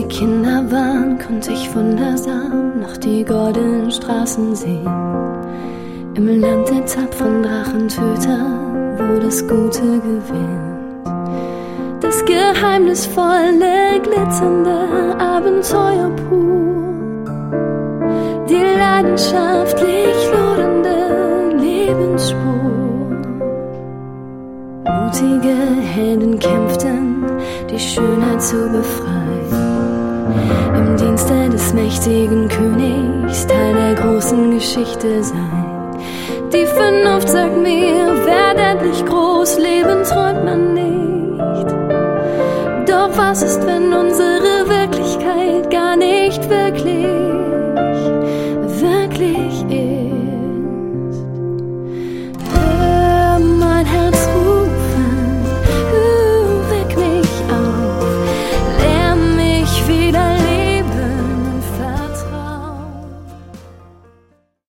Kinder waren, konnte ich wundersam noch die goldenen Straßen sehen. Im Land der tapferen Drachentöter, wo das Gute gewinnt. Das geheimnisvolle, glitzernde Abenteuer pur. Die leidenschaftlich lodernde Lebensspur. Mutige Helden kämpften, die Schönheit zu befreien. Im Dienste des mächtigen Königs, Teil der großen Geschichte sein. Die Vernunft sagt mir, werd endlich groß, Leben träumt man nicht. Doch was ist, wenn uns